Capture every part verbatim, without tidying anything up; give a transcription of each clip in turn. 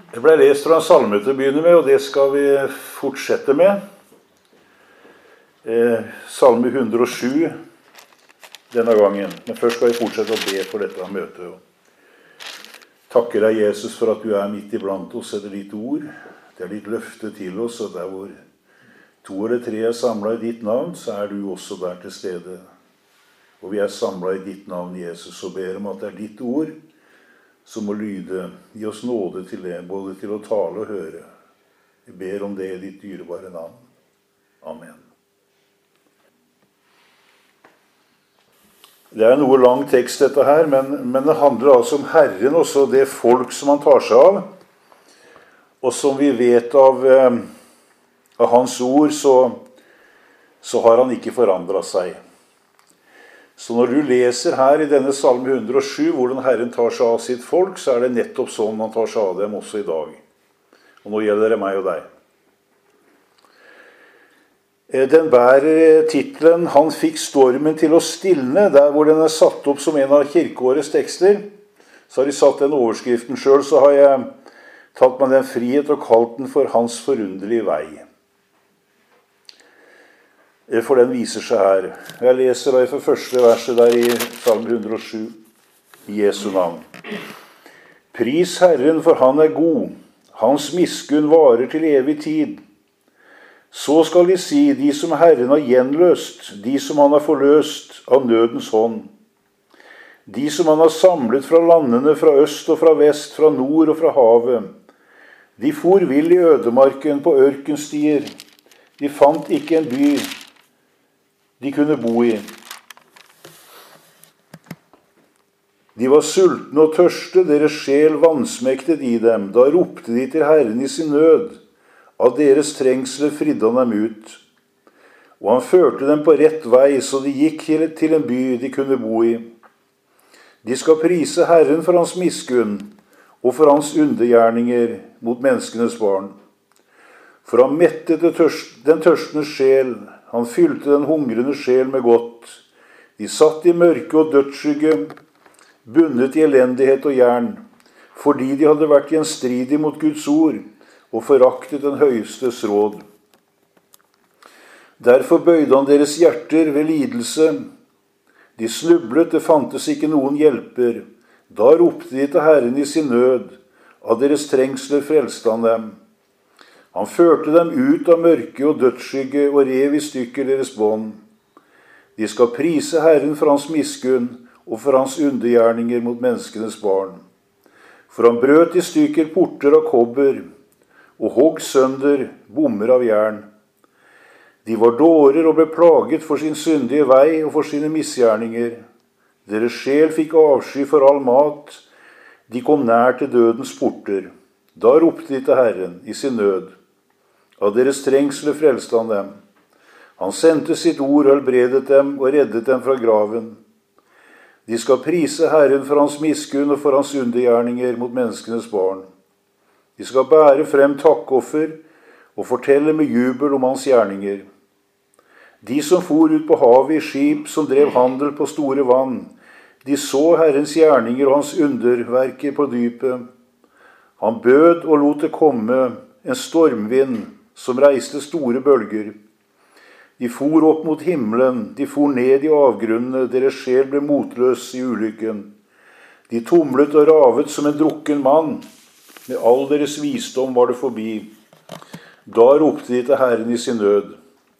Det ble lest fra en salme til å begynne med, og det skal vi fortsette med. Eh, salme hundre og sju denne gangen. Men først skal vi fortsette å be for dette møtet. Takker deg, Jesus, for at du er midt iblant oss etter ditt ord. Det er ditt løfte til oss, og der hvor to eller tre er samlet i ditt navn, så er du også der til stede. Og vi er samlet i ditt navn, Jesus, og ber om at det er ditt ord som må lyde. Gi oss nåde til det, både til å tale og høre. Vi ber om det i ditt dyrebare navn. Amen. Det er en noe lang tekst dette her, men, men det handler altså om Herren, også det folk som han tar seg av. Og som vi vet av, eh, av hans ord, så, så har han ikke forandret seg. Så når du leser her i denne salme hundre og sju hvordan Herren tar seg av sitt folk, så er det nettopp sånn han tar seg av dem også i dag. Og nå gjelder det meg og deg. Den bærer titlen «Han fikk stormen til å stilne», der hvor den er satt opp som en av kirkeårets tekster. Så har de satt den overskriften selv, så har jeg tatt meg den frihet og kalt den for «Hans forunderlige vei». For den viser seg her. Jeg leser da for første verset der i salme hundre og sju, i Jesu navn. Pris Herren, for han er god. Hans miskunn varer til evig tid. Så skal de si, de som Herren har gjenløst, de som han har forløst av nødens hånd. De som han har samlet fra landene, fra øst og fra vest, fra nord og fra havet. De for vill i ødemarken på ørkenstier. De fant ikke en by de kunne bo i. De var sultne og tørste, deres sjel vansmektet i dem. Da ropte de til Herren i sin nød. Av deres trengsler fridde han dem ut. Og han førte dem på rett vei, så de gikk til en by de kunne bo i. De skal prise Herren for hans miskunn, og for hans undergjerninger mot menneskenes barn. For han mettet den tørstende sjel, han fylte den hungrende sjel med godt. De satt i mørke og dødsskygge, bundet i elendighet og jern, fordi de hadde vært gjenstridige mot Guds ord, og foraktet den høyestes råd. Derfor bøyde han deres hjerter ved lidelse. De snublet, det fantes ikke noen hjelper. Da ropte de til Herren i sin nød. Av deres trengsler frelste han dem. Han førte dem ut av mørke og dødsskygge og rev i stykker deres bånd. De skal prise Herren for hans miskunn og for hans undergjerninger mot menneskenes barn. For han brøt i stykker porter av kobber og hogg sønder bommer av jern. De var dårer og ble plaget for sin syndige vei og for sine misgjerninger. Deres sjel fikk avsky for all mat. De kom nær til dødens porter. Da ropte de til Herren i sin nød. Av deres trengsler frelste han dem. Han sendte sitt ord og helbredet dem og reddet dem fra graven. De skal prise Herren for hans miskunn og for hans undergjerninger mot menneskenes barn. De skal bære frem takkoffer og fortelle med jubel om hans gjerninger. De som for ut på havet i skip som drev handel på store vann, de så Herrens gjerninger og hans underverker på dypet. Han bød og lot det komme en stormvind som reiste store bølger. De for opp mot himmelen, de for ned i avgrunnene, deres sjel ble motløs i ulykken. De tumlet og ravet som en drukken mann, med all deres visdom var det forbi. Da ropte de til Herren i sin nød,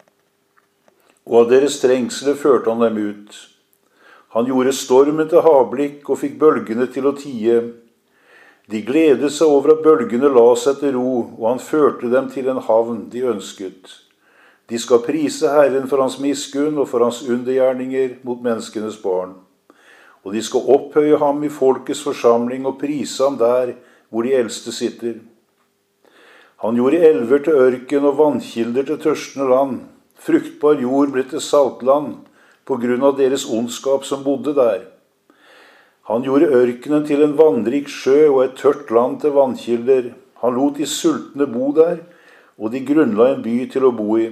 og av deres trengsler førte han dem ut. Han gjorde stormen til havblikk og fikk bølgene til å tie. De gledet seg over at bølgene la seg til ro, og han førte dem til en havn de ønsket. De skal prise Herren for hans miskunn og for hans undergjerninger mot menneskenes barn. Og de skal opphøye ham i folkets forsamling og prise ham der hvor de eldste sitter. Han gjorde elver til ørken og vannkilder til tørstende land. Fruktbar jord ble til saltland på grunn av deres ondskap som bodde der. Han gjorde ørkenen til en vannrik sjø og et tørt land til vannkilder. Han lot de sultne bo der, og de grunnla en by til å bo i.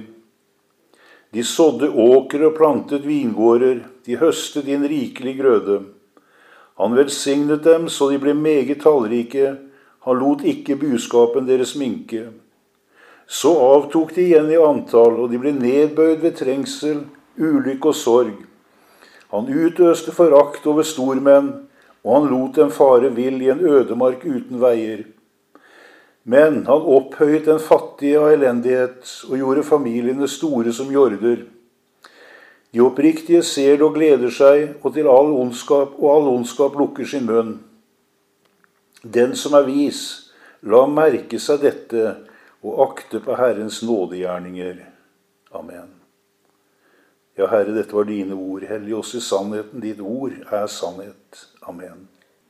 De sådde åker og plantet vingårder, de høstet inn rikelig grøde. Han velsignet dem så de ble meget tallrike, Han lot ikke buskapen deres minke. Så avtok de igjen i antall, og de ble nedbøyd ved trengsel, ulykke og sorg. Han utøste forakt over stormenn, og han lot dem fare vill i en ødemark uten veier. Men han opphøyet den fattige av elendighet, og gjorde familiene store som jorder. De oppriktige ser det og gleder seg, og til all ondskap, og all ondskap lukker sin munn. Den som er vis, la merke seg dette, og akte på Herrens nådegjerninger. Amen. Ja, Herre, dette var dine ord. Hellig oss i sannheten. Ditt ord er sannhet. Amen.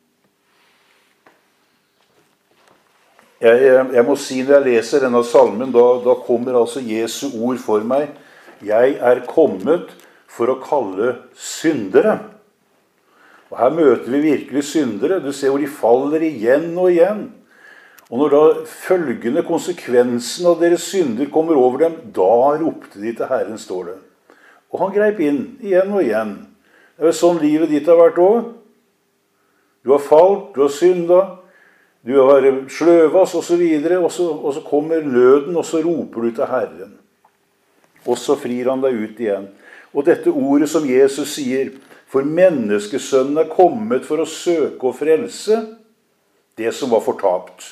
Jeg, jeg må si når jeg leser denne salmen, da, da kommer altså Jesu ord for meg. Jeg er kommet for å kalle syndere. Og her møter vi virkelig syndere. Du ser hvor de faller igjen og igjen. Og når da følgende konsekvensen av deres synder kommer over dem, da ropte de til Herren, står det. Og han greip inn igjen og igjen. Det er jo sånn livet ditt har vært også. Du har falt, du har syndet, du har sløvas og så videre, og så, og så kommer nøden, og så roper du til Herren. Og så frir han deg ut igjen. Og dette ordet som Jesus sier, for menneskesønnen er kommet for å søke og frelse det som var fortapt.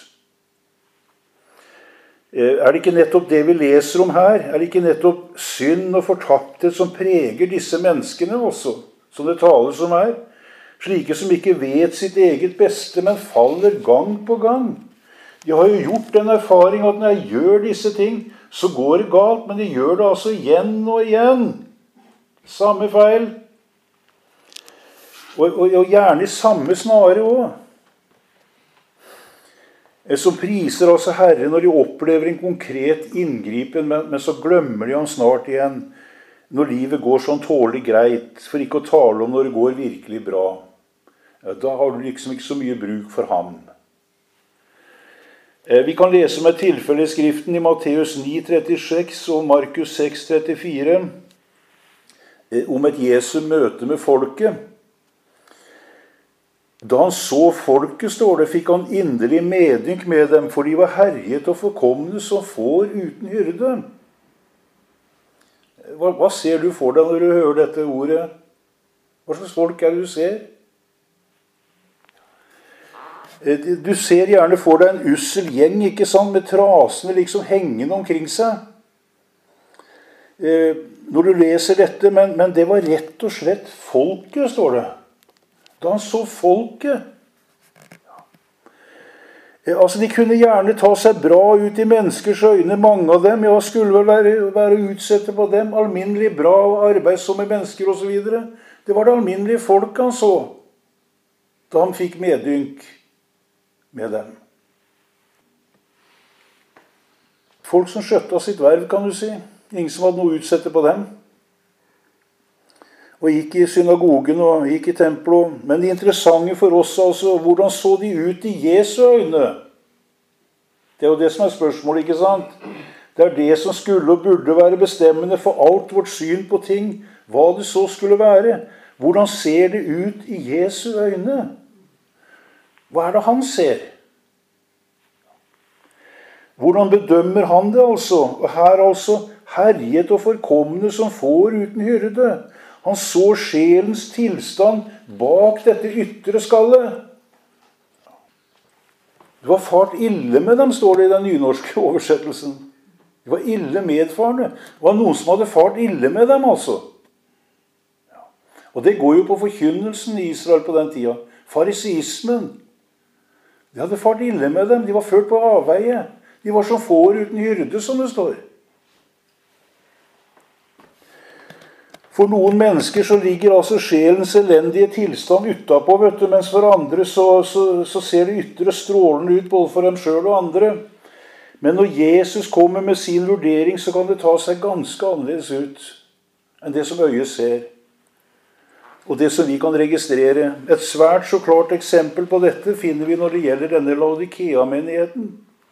Er det ikke nettopp det vi leser om her? Er det ikke nettopp synd og fortapthet som preger disse menneskene også, som det tales om her? Slike som ikke vet sitt eget beste, men faller gang på gang. De har jo gjort den erfaring at når jeg gjør disse ting, så går det galt, men de gjør det altså igjen og igjen. Samme feil. Og, og, og gjerne i samme snare også. Som priser altså Herren når de opplever en konkret inngripen, men, men så glemmer de han snart igjen når livet går sånn tålelig greit, for ikke å tale om når det går virkelig bra. Ja, da har du liksom ikke så mye bruk for ham. Vi kan lese om et tilfelle i skriften i Matteus ni trettiseks og Markus seks trettifire om et Jesu møte med folket. Da han så folket, står det, fikk han inderlig medynk med dem, for de var herjet og forkomne som får uten hyrde. Hva, hva ser du for deg når du hører dette ordet? Hva slags folk er det du ser? Du ser gjerne for deg en ussel gjeng, ikke sant, med trasene liksom hengende omkring seg. Når du leser dette, men, men det var rett og slett folket, står det. Da han så folket. Ja. Altså, de kunne gjerne ta seg bra ut i menneskers øyne, mange av dem. Ja, skulle vel være, være utsette på dem. Alminnelig bra og arbeidsomme mennesker og så videre. Det var det alminnelige folk han så, da han fikk medynk med dem. Folk som skjøtta sitt verv, kan du si. Ingen som hadde noe å utsette på dem. Og gikk i synagogen og gikk i tempelet. Men det interessante for oss, altså, hvordan så de ut i Jesu øyne? Det er jo det som er spørsmålet, ikke sant? Det er det som skulle og burde være bestemmende for alt vårt syn på ting, hva det så skulle være. Hvordan ser det ut i Jesu øyne? Hva er det han ser? Hvordan bedømmer han det, altså? Og her altså, herjet og forkomne som får uten hyrde. Han så sjelens tilstand bak dette ytre skallet. Det var fart ille med dem, står det i den nynorske oversettelsen. Det var ille medfarende. Det var noen som hadde fart ille med dem, altså. Ja. Og det går jo på forkynnelsen i Israel på den tida. Fariseismen. De hadde fart ille med dem. De var ført på avveie. De var som får uten hyrde, som det står. For noen mennesker så ligger altså sjelens elendige tilstand utapå, vet du, mens for andre så, så, så ser det ytre strålende ut både for dem selv og andre. Men når Jesus kommer med sin vurdering, så kan det ta seg ganske annerledes ut enn det som øyet ser. Og det som vi kan registrere. Et svært så klart eksempel på dette finner vi når det gjelder denne Laodikea-menigheten,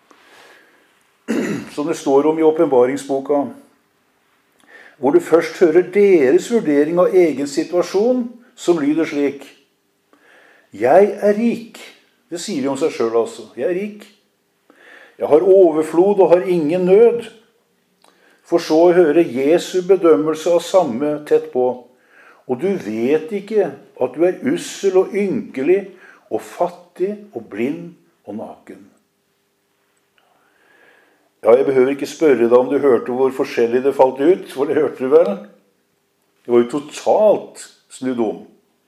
som det står om i åpenbaringsboka. Hvor du først hører deres vurdering av egen situasjon, som lyder slik. Jeg er rik. Det sier de om seg selv altså. Jeg er rik. Jeg har overflod og har ingen nød. For så å høre Jesu bedømmelse av samme tett på. Og du vet ikke at du er ussel og ynkelig og fattig og blind og naken. Ja, jeg behøver ikke spørre deg om du hørte hvor forskjellig det falt ut, for det hørte du vel? Det var jo totalt snudd om.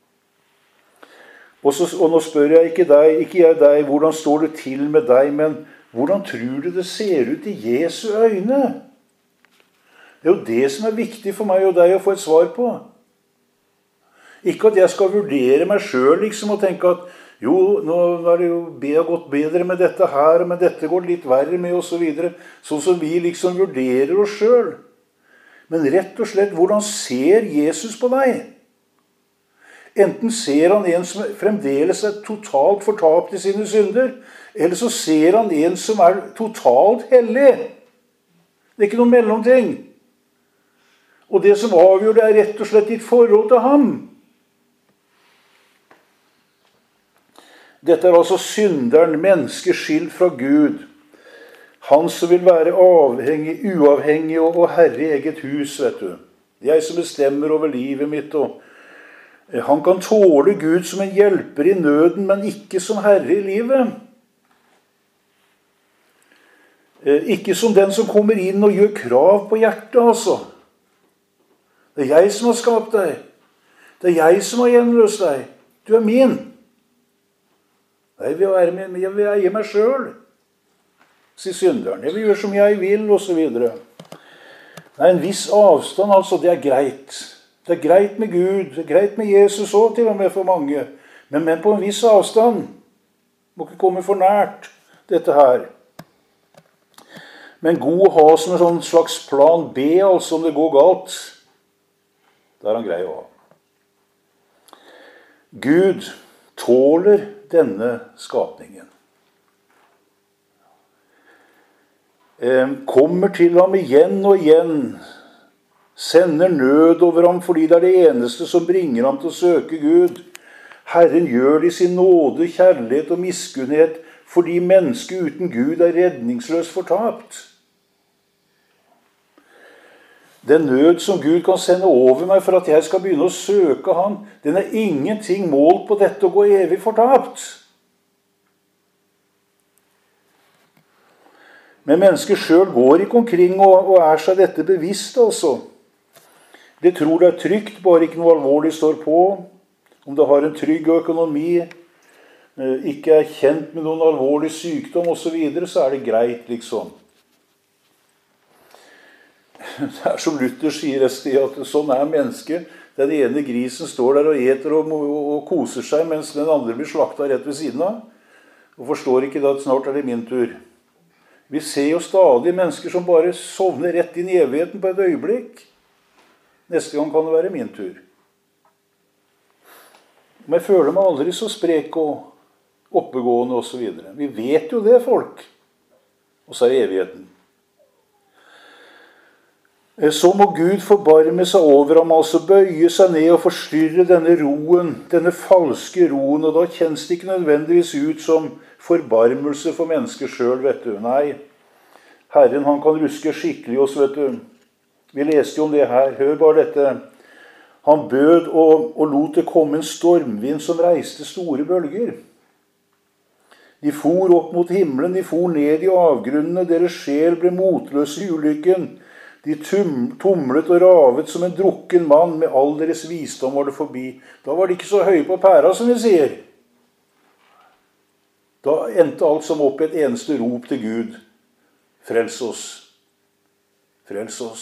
Og, så, og nå spør jeg ikke deg, ikke jeg deg, hvordan står det til med deg, men hvordan tror du det ser ut i Jesu øyne? Det er jo det som er viktig for meg og deg å få et svar på. Ikke at jeg skal vurdere meg selv liksom, og tenke at jo, nå har det jo gått bedre med dette her, men dette går litt verre med, og så videre. Sånn som vi liksom vurderer oss selv. Men rett og slett, hvordan ser Jesus på deg? Enten ser han en som fremdeles er totalt fortapt i sine synder, eller så ser han en som er totalt hellig. Det er ikke noen mellomting. Og det som avgjør det er rett og slett ditt forhold til ham. Dette er altså synderen, mennesket skilt fra Gud. Han som vil være avhengig, uavhengig og herre i eget hus, vet du. Jeg som bestemmer over livet mitt. Og han kan tåle Gud som en hjelper i nøden, men ikke som herre i livet. Ikke som den som kommer inn og gjør krav på hjertet, altså. Det er jeg som har skapt deg. Det er jeg som har gjenløst deg. Du er min. Nei, jeg vil, være med, jeg vil eie meg selv, sier synderen. Jeg vil gjøre som jeg vil, og så videre. Nei, en viss avstand, altså, det er greit. Det er greit med Gud, det er greit med Jesus også, til og med for mange. Men, men på en viss avstand. Må ikke komme for nært dette her. Men god å ha som en sånn slags plan B, altså om det går galt. Det er han grei å ha. Gud tåler denne skapningen. Kommer til ham igjen og igjen, sender nød over ham fordi det er det eneste som bringer ham til å søke Gud. Herren gjør det i sin nåde, kjærlighet og miskunnhet, fordi mennesket uten Gud er redningsløst fortapt. Den nød som Gud kan sende over meg for at jeg skal begynne å søke ham, den er ingenting målt på dette å gå evig fortapt. Men mennesker selv går ikke omkring og, og er seg dette bevisst, altså. De tror det er trygt, bare ikke noe alvorlig står på. Om det har en trygg økonomi, ikke er kjent med noen alvorlig sykdom og så videre, så er det greit, liksom. Det er som Luther sier, at sånn er mennesket. Den ene grisen står der og eter og, og, og koser seg, mens den andre blir slaktet rett ved siden av. Og forstår ikke da at snart er det min tur. Vi ser jo stadig mennesker som bare sovner rett inn i evigheten på et øyeblikk. Neste gang kan det være min tur. Men jeg føler meg aldri så sprek og oppegående og så videre. Vi vet jo det, folk. Og så er det evigheten. Så må Gud forbarme seg over ham, altså bøye seg ned og forstyrre denne roen, denne falske roen, og da kjennes det ikke nødvendigvis ut som forbarmelse for mennesker selv, vet du. Nei, Herren han kan ruske skikkelig oss, vet du. Vi leste jo om det her, hør bare dette. Han bød og, og lot det komme en stormvind som reiste store bølger. De for opp mot himmelen, de for ned i avgrunnene, deres sjel ble motløs i ulykken. De tumlet og ravet som en drukken mann, med all deres visdom var det forbi. Da var de ikke så høye på pæra, som vi sier. Da endte alt som opp i et eneste rop til Gud. Frels oss. Frels oss.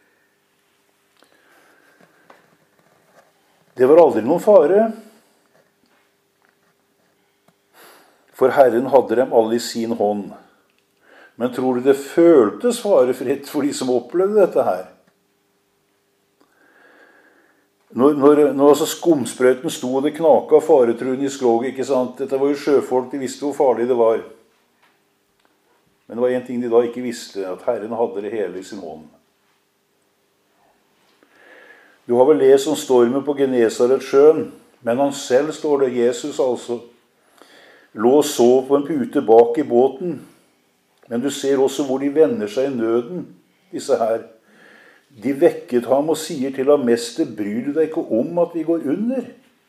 Det var aldri noen fare. For Herren hadde dem alle i sin hånd. Men tror du det føltes farefritt for de som opplevde dette her? Når, når, når altså skumsprøyten sto og det knaka av faretruen i skroget, ikke sant? Dette var jo sjøfolk, de visste hvor farlig det var. Men det var en ting de da ikke visste, at Herren hadde det hele i sin hånd. Du har vel lest om stormen på Genesaretsjøen, men han selv, står det, Jesus altså, lå og sov på en pute bak i båten. Men du ser også hvor de vender seg i nøden, disse her. De vekket ham og sier til ham, mester, bryr du deg ikke om at vi går under?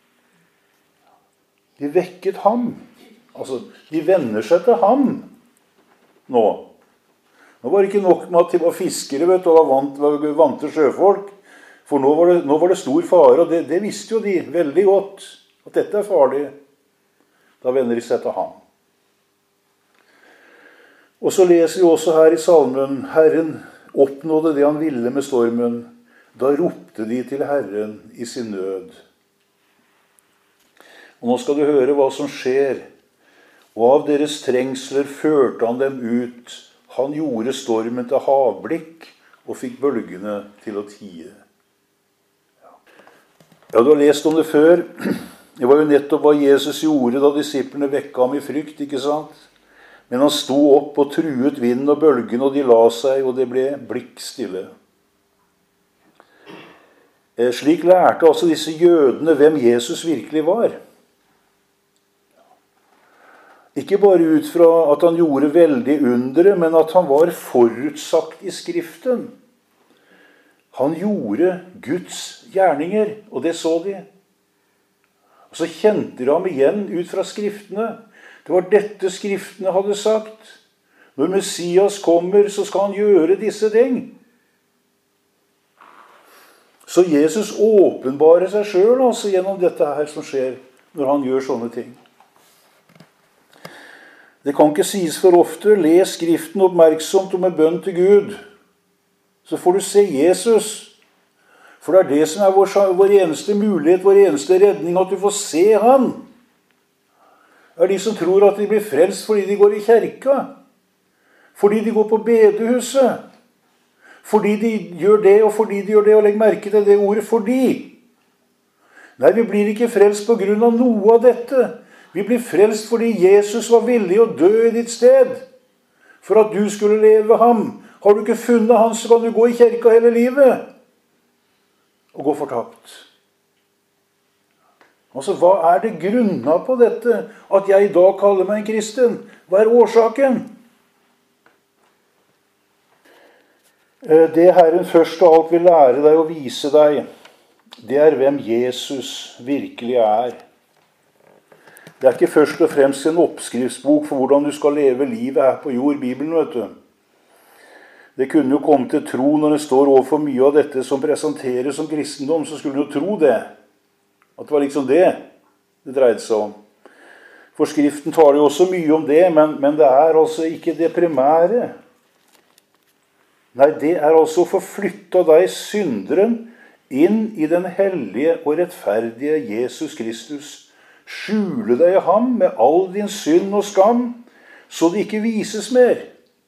De vekket ham. Altså, de vender seg til ham nå. Nå var det ikke nok med at de var fiskere, vet du, og var vant, var vant til sjøfolk. For nå var, det, nå var det stor fare, og det, det visste jo de veldig godt, at dette er farlig. Da vender de seg til ham. Og så leser vi også her i salmen, Herren oppnådde det han ville med stormen. Da ropte de til Herren i sin nød. Og nå skal du høre hva som skjer. Og av deres trengsler førte han dem ut. Han gjorde stormen til havblikk og fikk bølgene til å tie. Ja, du har lest om det før. Det var jo nettopp hva Jesus gjorde da disiplene vekket ham i frykt, ikke sant? Men han sto opp og truet vinden og bølgen, og de la seg, og det ble blikk stille. Slik lærte altså disse jødene hvem Jesus virkelig var. Ikke bare ut fra at han gjorde veldig undere, men at han var forutsagt i Skriften. Han gjorde Guds gjerninger, og det så de. Og så kjente de ham igjen ut fra Skriftene. Det var dette Skriftene hadde sagt. Når Messias kommer, så skal han gjøre disse ting. Så Jesus åpenbarer seg selv altså, gjennom dette her som skjer når han gjør sånne ting. Det kan ikke sies for ofte. Les Skriften oppmerksomt og med bønn til Gud. Så får du se Jesus. For det er det som er vår, vår eneste mulighet, vår eneste redning, at du får se han. Det er de som tror at de blir frelst fordi de går i kjerka. Fordi de går på bedehuset. Fordi de gjør det, og fordi de gjør det, og legg merke til det ordet fordi. Nei, vi blir ikke frelst på grunn av noe av dette. Vi blir frelst fordi Jesus var villig å dø i ditt sted. For at du skulle leve ham. Har du ikke funnet han, så kan du gå i kjerka hele livet. Og gå fortapt. Altså, hva er det grunna på dette? At jeg i dag kaller meg en kristen? Hva er årsaken? Det Herren først av alt vil lære deg og vise deg, det er hvem Jesus virkelig er. Det er ikke først og fremst en oppskriftsbok for hvordan du skal leve livet her på jord, Bibelen, vet du. Det kunne jo komme til tro når det står overfor mye av dette som presenteres som kristendom, så skulle du jo tro det. At det var liksom det det dreide seg om. For Skriften taler jo også mye om det, men, men det er altså ikke det primære. Nei, det er altså å få flyttet deg, synderen, inn i den hellige og rettferdige Jesus Kristus. Skjule deg i ham med all din synd og skam, så det ikke vises mer.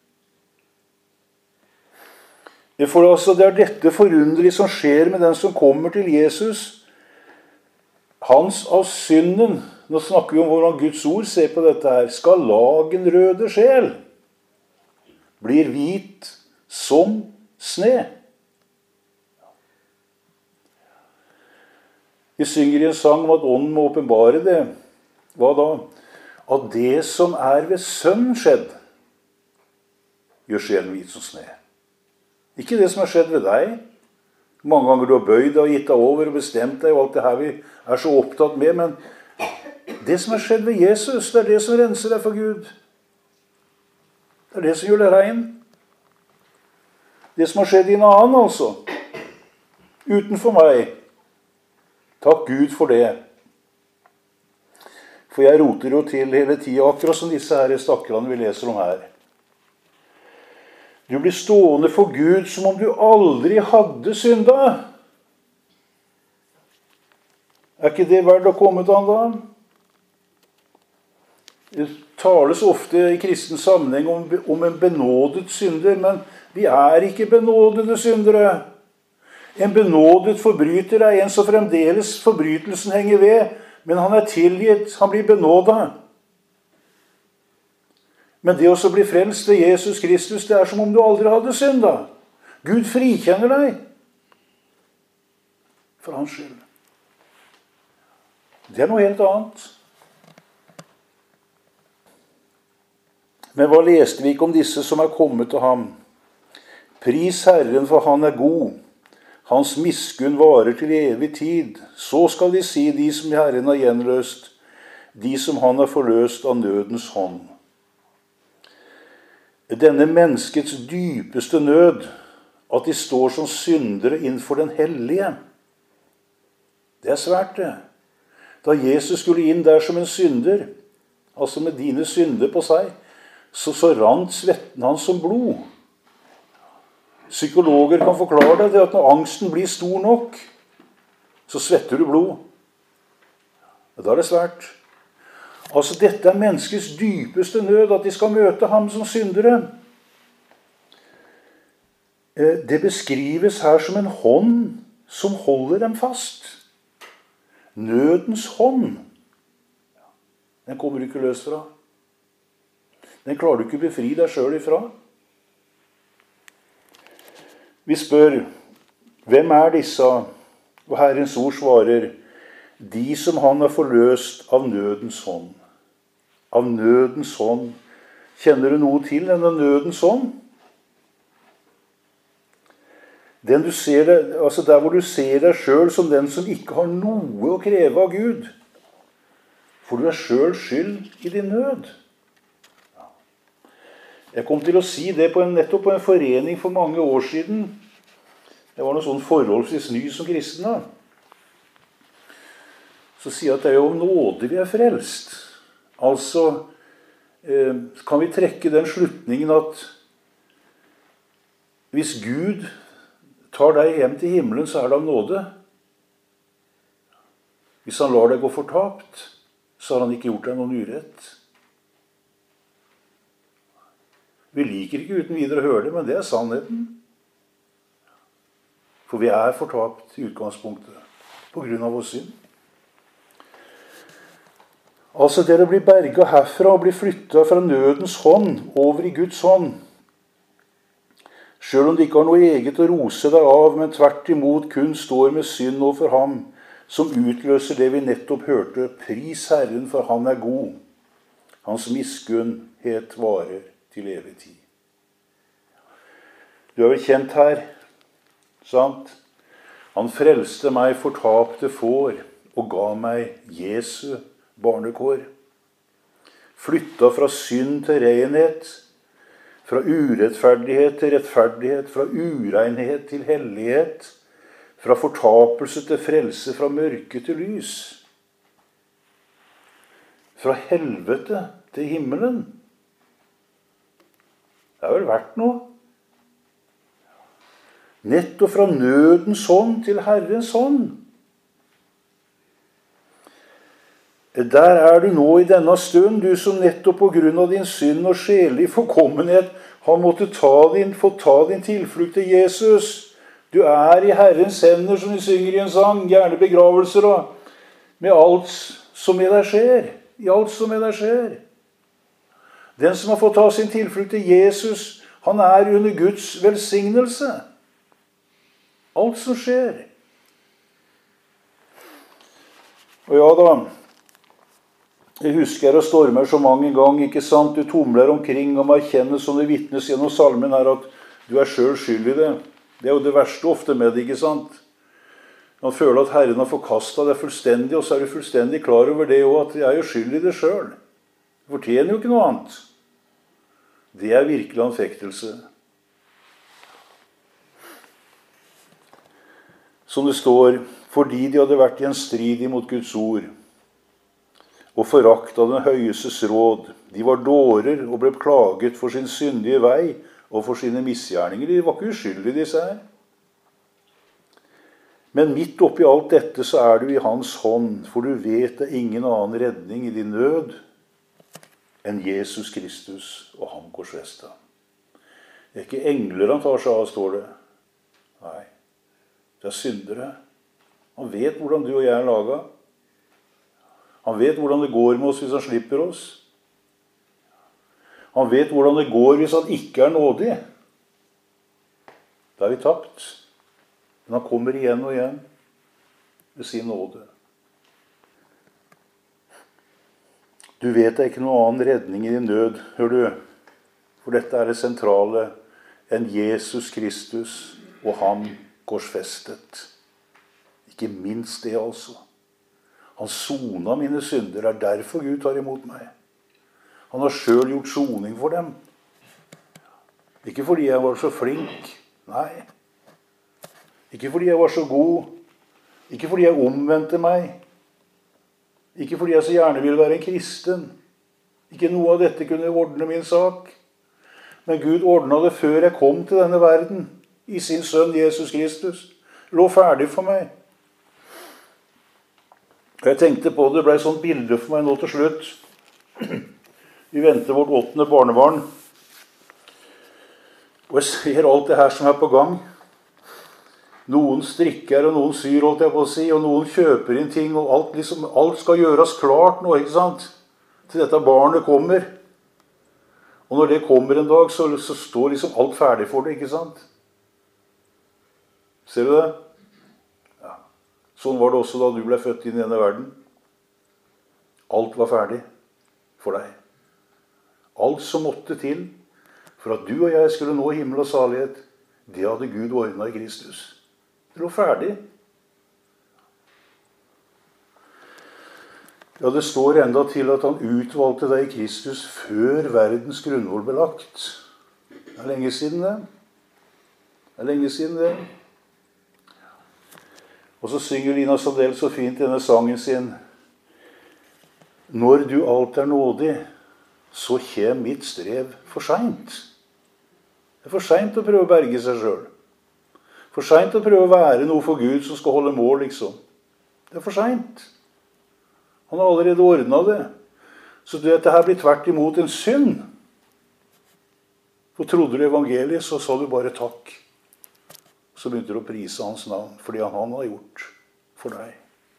For altså, det er dette forunderlige som skjer med den som kommer til Jesus. Hans av synden, nå snakker vi om hvordan Guds ord ser på dette her, skal lagenrøde sjel blir hvit som sne. Vi synger i en sang om at ånden må åpenbare det. Hva da? At det som er ved sønnen skjedd, gjør sjelen hvit som sne. Ikke det som har skjedd ved deg. Mange ganger du har bøyd deg og gitt deg over og bestemt deg, og alt det her vi er så opptatt med, men det som har skjedd ved Jesus, det er det som renser deg for Gud. Det er det som gjør deg rein. Det som har skjedd i en annen, altså. Utenfor meg. Takk Gud for det. For jeg roter jo til hele tiden, akkurat som disse her stakkarene vi leser om her. Du blir stående for Gud som om du aldri hadde synda. Er ikke det verdt å komme til han da? Det tales ofte i kristen sammenheng om, om en benådet synder, men vi er ikke benådede syndere. En benådet forbryter er en som fremdeles forbrytelsen henger ved, men han er tilgitt, han blir benådet. Men det å bli frelst ved Jesus Kristus, det er som om du aldri hadde synda. Gud frikjenner deg. For hans skyld. Det er noe helt annet. Men hva leste vi ikke om disse som er kommet til ham? Pris Herren, for han er god. Hans miskunn varer til evig tid. Så skal de si, de som Herren har gjenløst, de som han har forløst av nødens hånd. Denne menneskets dypeste nød, at de står som syndere innenfor den hellige, det er svært det. Da Jesus skulle inn der som en synder, altså med dine synder på seg, så, så rant svetten hans som blod. Psykologer kan forklare deg det at når angsten blir stor nok, så svetter du blod. Og da er det svært. Altså, dette er menneskets dypeste nød, at de skal møte ham som syndere. Det beskrives her som en hånd som holder dem fast. Nødens hånd. Den kommer du ikke løs fra. Den klarer du ikke befri deg selv ifra. Vi spør, hvem er disse? Og Herrens ord svarer, de som han har forløst av nødens hånd. Av nødens hånd. Kjenner du noe til denne nødens hånd? Den du ser deg, altså der hvor du ser deg selv som den som ikke har noe å kreve av Gud. For du er selv skyld i din nød. Jeg kom til å si det på en, nettopp på en forening for mange år siden. Det var noe sånn forholdsvis ny som kristen da. Så sier jeg at det er jo om nåde vi er frelst. Altså eh, kan vi trekke den slutningen at hvis Gud tar deg hjem til himmelen, så er det av nåde. Hvis han lar deg gå fortapt, så har han ikke gjort deg noen urett. Vi liker ikke uten videre å høre det, men det er sannheten. For vi er fortapt i utgangspunktet, på grunn av vår synd. Altså det å bli berget herfra og bli flyttet fra nødens hånd over i Guds hånd, selv om det ikke har noe eget å rose deg av, men tvert imot kun står med synd overfor ham, som utløser det vi nettopp hørte, pris Herren, for han er god. Hans miskunnhet varer til evig tid. Du er vel kjent her, sant? Han frelste meg fortapte får, og ga meg Jesu barnekår. Flytta fra synd til renhet, fra urettferdighet til rettferdighet, fra urenhet til hellighet, fra fortapelse til frelse, fra mørke til lys. Fra helvete til himmelen. Det er vel verdt noe. Nettopp fra nødens hånd til Herrens hånd. Der er du nå i denne stund, du som nettopp på grunn av din synd og sjelig forkommenhet har måttet ta din, få ta din tilflukt til Jesus. Du er i Herrens hender, som vi synger i en sang, gjerne begravelser, og med alt som med deg skjer. I alt som med deg skjer. Den som har fått ta sin tilflukt til Jesus, han er under Guds velsignelse. Alt som skjer. Og ja da, jeg husker og stormer så mange ganger, ikke sant? Du tumler omkring og erkjenner som det vitnes gjennom salmen her at du er selv skyld i det. Det er jo det verste ofte med det, ikke sant? Man føler at Herren har forkastet deg fullstendig, og så er du fullstendig klar over det også, at jeg er jo skyld i det selv. Du fortjener jo ikke noe annet. Det er virkelig anfektelse. Som det står, fordi de hadde vært i en strid imot Guds ord, og forakt av den høyestes råd. De var dårer og ble klaget for sin syndige vei og for sine misgjerninger. De var ikke uskyldige, disse her. Men midt oppi alt dette så er du i hans hånd, for du vet det er ingen annen redning i din nød enn Jesus Kristus og ham korsfestet. Det er ikke engler han tar seg av, står det. Nei, det er syndere. Han vet hvordan du og jeg er laget. Han vet hvordan det går med oss hvis han slipper oss. Han vet hvordan det går hvis han ikke er nådig. Da er vi tapt. Men han kommer igjen og igjen ved sin nåde. Du vet det er ikke noen annen redning i din nød. Hør du, For dette er det sentrale, en Jesus Kristus og han korsfestet. Ikke minst det altså. Han sona mine synder, er derfor Gud tar imot meg. Han har selv gjort soning for dem. Ikke fordi jeg var så flink, nei. Ikke fordi jeg var så god, ikke fordi jeg omvendte meg, ikke fordi jeg så gjerne ville være en kristen. Ikke noe av dette kunne ordne min sak. Men Gud ordnet det før jeg kom til denne verden, i sin sønn Jesus Kristus. Lå ferdig for meg. Og jeg tenkte på det, det ble sånn bilde for meg nå til slutt. Vi venter vårt åttende barnebarn. Og jeg ser alt det her som er på gang. Noen strikker, og noen syr, holdt jeg på å si, og noen kjøper inn ting, og alt, liksom, alt skal gjøres klart nå, ikke sant? Til dette barnet kommer. Og når det kommer en dag, så, så står liksom alt ferdig for det, ikke sant? Ser du det? Ja. Sånn var det også da du ble født inn i denne verden. Alt var ferdig for deg. Alt som måtte til for at du og jeg skulle nå himmel og salighet, det hadde Gud ordnet i Kristus. Det lå ferdig. Ja, det står enda til at han utvalgte deg i Kristus før verdens grunnvoll ble lagt. Det er lenge siden det. Det er lenge siden det. Og så synger Lina Sandell så fint denne sangen sin. Når du alt er nådig, så kjem mitt strev for sent. Det er for sent å prøve å berge seg selv. For sent å prøve å være noe for Gud som skal holde mål, liksom. Det er for sent. Han har allerede ordnet det. Så dette her blir tvert imot en synd. For trodde du evangeliet, så sa du bare takk. Så begynte du å prise hans navn, fordi han, han har gjort for deg.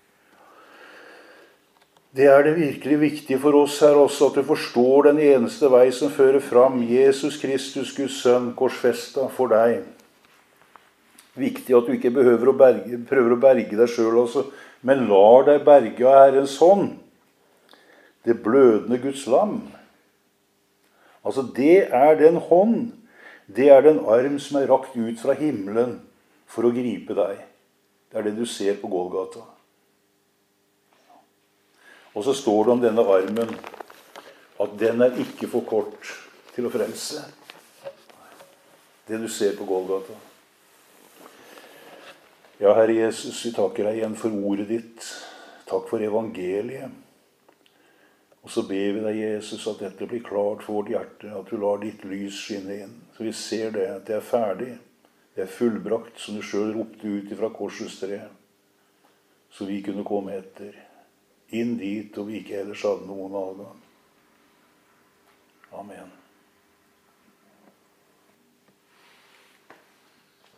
Det er det virkelig viktige for oss her også, at du forstår den eneste vei som fører fram. Jesus Kristus, Guds sønn, korsfesta for deg. Viktig at du ikke behøver å berge, prøver å berge deg selv også, men lar deg berge av Herrens hånd. Det blødende Guds lam. Altså det er den hånd, det er den arm som er rakt ut fra himmelen for å gripe deg. Det er det du ser på Golgata. Og så står det om denne armen at den er ikke for kort til å frelse. Det du ser på Golgata. Ja, Herre Jesus, vi takker deg igjen for ordet ditt. Takk for evangeliet. Og så ber vi deg, Jesus, at dette blir klart for vårt hjerte, at du lar ditt lys skinne inn. Så vi ser det, at det er ferdig. Det er fullbrakt, som du selv ropte ut fra korsets tre. Så vi kunne komme etter. Inn dit, og vi ikke ellers hadde noen avgang. Amen.